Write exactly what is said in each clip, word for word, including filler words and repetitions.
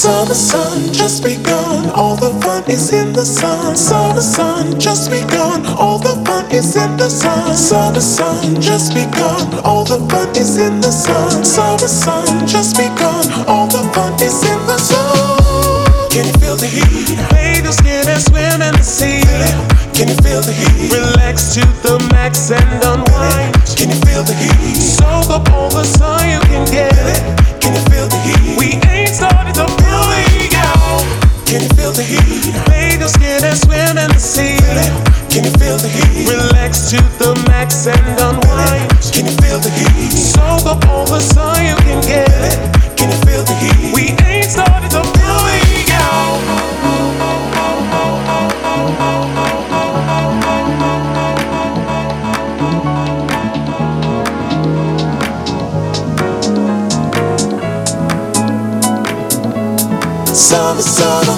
Summer sun just begun, all the fun is in the sun. Summer sun just begun, all the fun is in the sun. Summer sun just begun, all the fun is in the sun. Summer sun just begun, all the fun is in the sun. Can you feel the heat? Bathe your skin and swim in the sea. Can you feel the heat? Relax to the max and unwind. Can you feel the heat? Soak up all the sun you can get. Can you feel the heat? We ain't started the feeling out. Can you feel the heat? Bathe your skin and swim in the sea. Can you feel the heat? Relax to the max and unwind. Can you feel the heat? Soak up all the sun you can get. Can you feel the heat? We ain't started the feeling out. Summer, summer.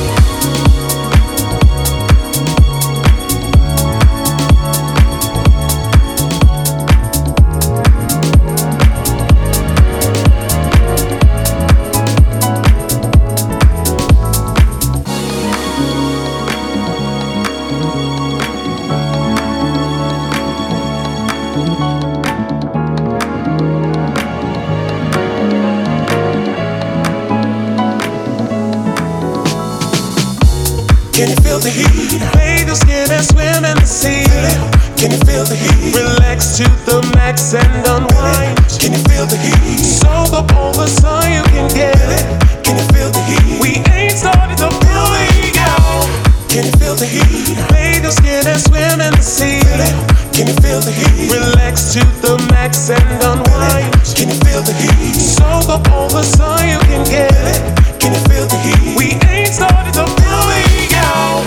Can you feel the heat? Bathe your skin and swim in the sea. Can you feel the heat? Relax to the max and unwind. Can you feel the heat? Soak up all the sun you can get. Can you feel the heat? We ain't started the feeling out. Can you feel the heat? Bathe your skin and swim in the sea. Can you feel the heat? Relax to the max and unwind. Can you feel the heat? Soak up all the sun you can get. Can you feel the heat? We ain't started the feeling out.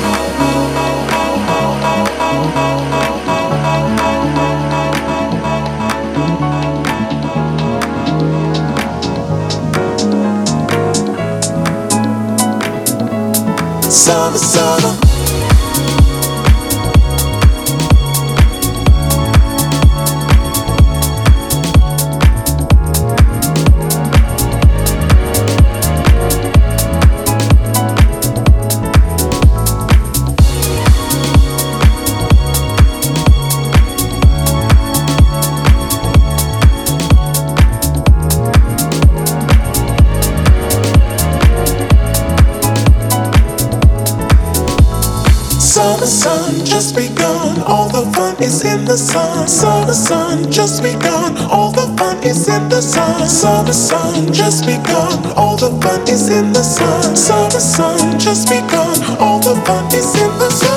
Summer, summer. Summer sun just begun, all the fun is in the sun. Summer sun just begun, all the fun is in the sun. Summer sun just begun, all the fun is in the sun. Summer sun just begun, all the fun is in the sun.